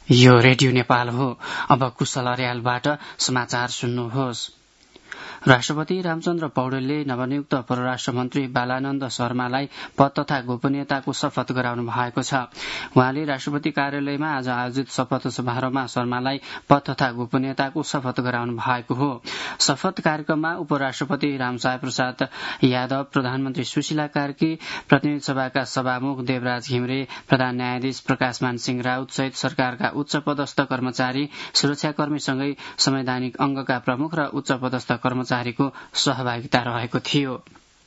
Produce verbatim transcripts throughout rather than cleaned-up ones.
यो रेडियो नेपाल हो। अब कुशल अर्यालबाट समाचार सुन्नुहोस्। राष्ट्रपति रामचन्द्र पौडेलले नवनियुक्त परराष्ट्र मन्त्री बालानन्द शर्मालाई पद तथा गोपनीयताको शपथ गराउनु भएको छ। उहाँले राष्ट्रपति कार्यालयमा आज आयोजित शपथ समारोहमा शर्मालाई पद तथा गोपनीयताको शपथ गराउनु भएको हो। शपथ कार्यक्रममा उपराष्ट्रपति रामसाय प्रसाद यादव, प्रधानमन्त्री सुशीला कार्की, प्रतिनिधि सभाका सभामुख देवराज घिमिरे, प्रधान न्यायाधीश प्रकाशमान सिंह राउत सहित सरकारका उच्च पदस्थ कर्मचारी, सुरक्षाकर्मीसँगै संवैधानिक अंगका प्रमुख र उच्च पदस्थ कर्मचारीको सहभागिता रहेको थियो।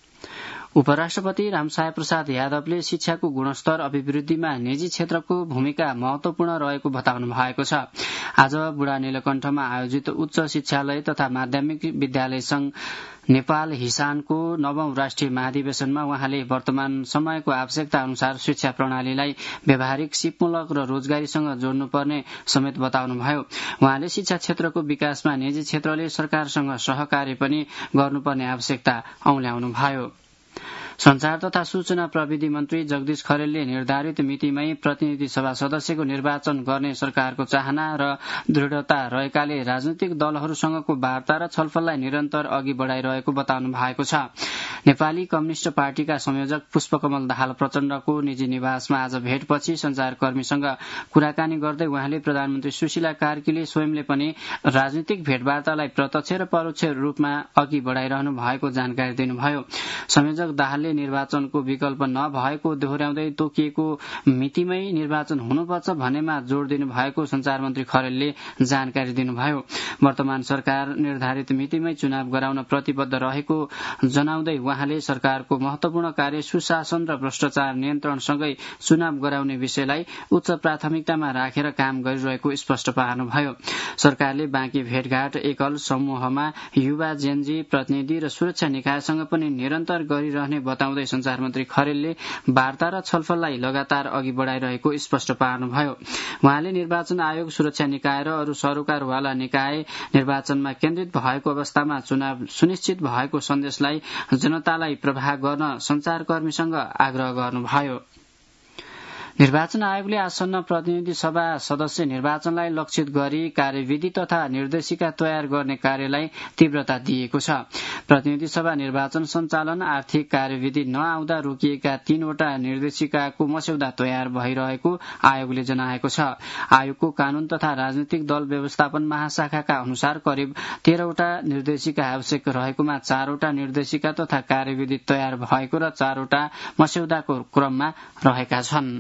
उपराष्ट्रपति रामसाय प्रसाद यादवले शिक्षाको गुणस्तर अभिवृद्धिमा निजी क्षेत्रको भूमिका महत्वपूर्ण रहेको बताउनु भएको छ। आज बुढा नीलकण्ठमा आयोजित उच्च शिक्षालय तथा माध्यमिक विद्यालय संघ नेपाल हिसानको नवौं राष्ट्रिय महाधिवेशनमा उहाँले वर्तमान समयको आवश्यकता अनुसार शिक्षा प्रणालीलाई व्यावहारिक, सिपमूलक र रोजगारीसँग जोड्नुपर्ने समेत बताउनुभयो। उहाँले शिक्षा क्षेत्रको विकासमा निजी क्षेत्रले सरकारसँग सहकार्य पनि गर्नुपर्ने आवश्यकता औल्याउनुभयो। संचार तथा सूचना प्रविधि मन्त्री जगदीश खरेलले निर्धारित मितिमै प्रतिनिधि सभा सदस्यको निर्वाचन गर्ने सरकारको चाहना र दृढ़ता रहेकाले राजनैतिक दलहरूसँगको वार्ता र छलफललाई निरन्तर अघि बढ़ाइरहेको बताउनु भएको छ। नेपाली कम्युनिष्ट पार्टीका संयोजक पुष्पकमल दाहाल प्रचण्डको निजी निवासमा आज भेटपछि संचारकर्मीसँग कुराकानी गर्दै उहाँले प्रधानमन्त्री सुशीला कार्कीले स्वयंले पनि राजनीतिक भेटवार्तालाई प्रत्यक्ष र परोक्ष रूपमा अघि बढ़ाइरहनु भएको जानकारी दिनुभयो। संयोजक दाहालले निर्वाचनको विकल्प नभएको दोहोर्याउँदै तोकिएको मितिमै निर्वाचन हुनुपर्छ भन्नेमा जोड़ दिनु भएको संचार मन्त्री खरेलले जानकारी दिनुभयो। वर्तमान सरकार निर्धारित मितिमै चुनाव गराउन प्रतिबद्ध रहेको जनाउँदै उहाँले सरकारको महत्वपूर्ण कार्य सुशासन र भ्रष्टाचार नियन्त्रणसँगै चुनाव गराउने विषयलाई उच्च प्राथमिकतामा राखेर काम गरिरहेको स्पष्ट पार्नुभयो। सरकारले बाँकी भेटघाट एकल समूहमा युवा, जेनजी प्रतिनिधि र सुरक्षा निकायसँग पनि निरन्तर गरिरहने बताउँदै संचार मन्त्री खरेलले वार्ता र छलफललाई लगातार अघि बढ़ाइरहेको स्पष्ट पार्नुभयो। उहाँले निर्वाचन आयोग, सुरक्षा निकाय र अरू सरोकारवाला निकाय निर्वाचनमा केन्द्रित भएको अवस्थामा चुनाव सुनिश्चित भएको सन्देशलाई जनतालाई प्रभाव गर्न संचारकर्मीसँग आग्रह गर्नुभयो। निर्वाचन आयोगले आसन्न प्रतिनिधि सभा सदस्य निर्वाचनलाई लक्षित गरी कार्यविधि तथा निर्देशिका तयार गर्ने कार्यलाई तीव्रता दिएको छ। प्रतिनिधि सभा निर्वाचन सञ्चालन आर्थिक कार्यविधि नआउँदा रोकिएका तीनवटा निर्देशिकाको मस्यौदा तयार भइरहेको आयोगले जनाएको छ। आयोगको कानून तथा राजनीतिक दल व्यवस्थापन महाशाखाका अनुसार करिब तेह्रवटा निर्देशिका आवश्यक रहेकोमा चारवटा निर्देशिका तथा कार्यविधि तयार भएको र चारवटा मस्यौदाको क्रममा रहेका छन्।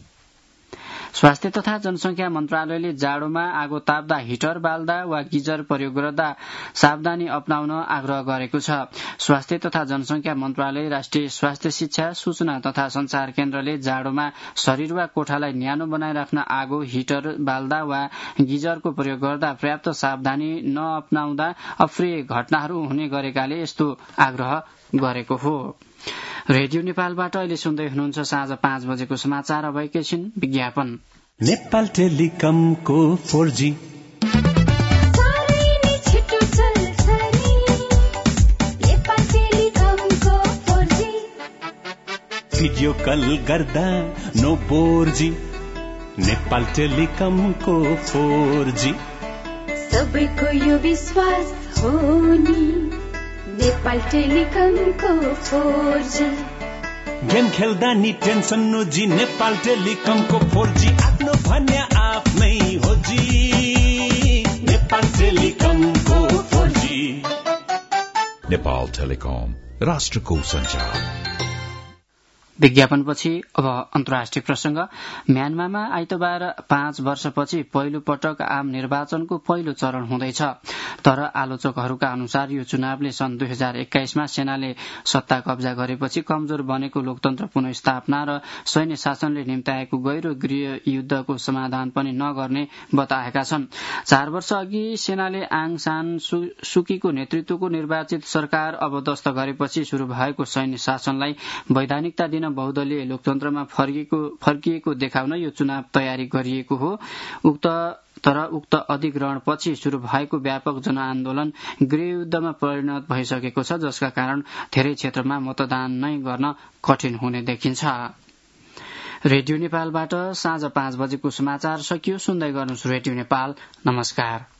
स्वास्थ्य तथा जनसंख्या मन्त्रालयले जाडोमा आगो ताप्दा, हिटर बाल्दा वा गिजर प्रयोग गर्दा सावधानी अपनाउन आग्रह गरेको छ। स्वास्थ्य तथा जनसंख्या मन्त्रालय, राष्ट्रिय स्वास्थ्य शिक्षा, सूचना तथा संचार केन्द्रले जाडोमा शरीर वा कोठालाई न्यानो बनाइराख्न आगो, हिटर बाल्दा वा गिजरको प्रयोग गर्दा पर्याप्त सावधानी नअपनाउँदा अप्रिय घटनाहरू हुने गरेकाले यस्तो आग्रह गरेको हो। रेडियो नेपालबाट अहिले सुन्दै हुनुहुन्छ साँझ पाँच बजेको समाचार। अब एकैछिन विज्ञापन। नेपाल टेलिकमको फोर जी भिडियो कल गर्दा नो बोर जी। नेपाल टेलिकमको फोर जी सबैको यो विश्वास हो नि। नेपाल टेलिकमको फोर जी गेम खेल्दा नि टेन्सन नो जी। नेपाल टेलिकमको फोर जी आफ्नो भन्या आफ्नै हो जी। नेपाल टेलिकमको फोर जी। नेपाल टेलिकम, राष्ट्रको सञ्चार। विज्ञापनपछि अब अन्तर्राष्ट्रिय प्रसंग। म्यानमारमा आइतबार पाँच वर्षपछि पहिलो पटक आम निर्वाचनको पहिलो चरण हुँदैछ। तर आलोचकहरूका अनुसार यो चुनावले सन् दुई हजार एक्काइसमा सेनाले सत्ता कब्जा गरेपछि कमजोर बनेको लोकतन्त्र पुनर्स्थापना र सैन्य शासनले निम्ताएको गहिरो गृह युद्धको समाधान पनि नगर्ने बताएका छन्। चार वर्ष अघि सेनाले आङ सान सुकीको नेतृत्वको निर्वाचित सरकार अवदस्त गरेपछि शुरू भएको सैन्य शासनलाई वैधानिकता दिन बहुदलीय लोकतन्त्रमा फर्किएको फर्किएको देखाउन यो चुनाव तयारी गरिएको हो। उक्त तर उक्त अधिग्रहणपछि शुरू भएको व्यापक जनआन्दोलन गृहयुद्धमा परिणत भइसकेको छ, जसका कारण धेरै क्षेत्रमा मतदान नै गर्न कठिन हुने देखिन्छ। रेडियो नेपालबाट साँझ पाँच बजेको समाचार सकियो। सुन्दै गर्नुहोस् रेडियो नेपाल। नमस्कार।